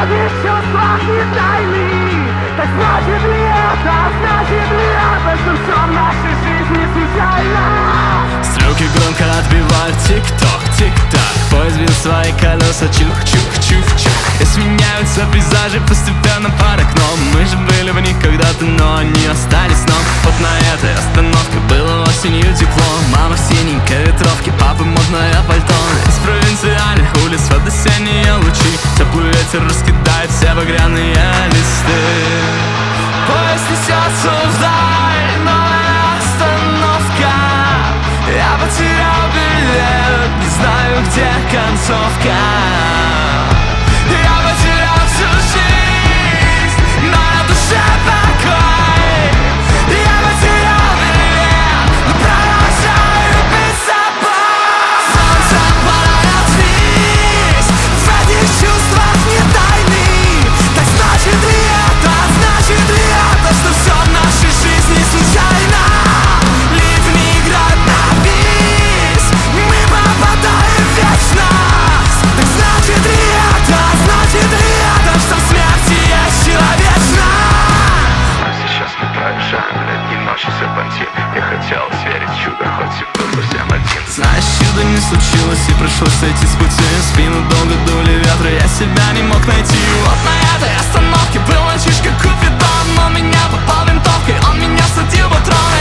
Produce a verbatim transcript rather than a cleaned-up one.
Связи в чувствах не тайны. Так значит ли это, значит ли это, что все в нашей жизни случайно? Стрелки громко отбивают тик-ток, тик-так. Поезд бьет свои колеса, чух-чух-чух-чух. И сменяются пейзажи постепенно под окном. Мы же были в них когда-то, но они остались сном. Вот на этой остановке было осенью тепло. Мама в синенькой ветровке, папа модное пальто. Из провинциальных улиц под осенние лучи теплый ветер раскидает все багряные листы. Поезд несется вдаль, новая остановка. Я потерял билет, не знаю, где концовка. Я потерял всю жизнь, но на душе покой. Я потерял билет, но продолжаю быть собой. Солнце падает вниз, в этих чувствах не тайны. Так значит ли это, значит ли это, что все в нашей жизни случайно? Ливни играют на бис, мы попадаем в вечность. Так значит ли это, значит ли это, что в смерти есть человечно? А сейчас мы проезжаем летней ночи серпантин. Я хотел верить в чудо, хоть и был совсем один. Знаешь, чудо не случилось и пришлось сойти с пути. В спину долго дули ветры, я себя не мог найти. Вот на этой остановке был мальчишка Купидон. Он меня попал винтовкой, он меня садил в патроны.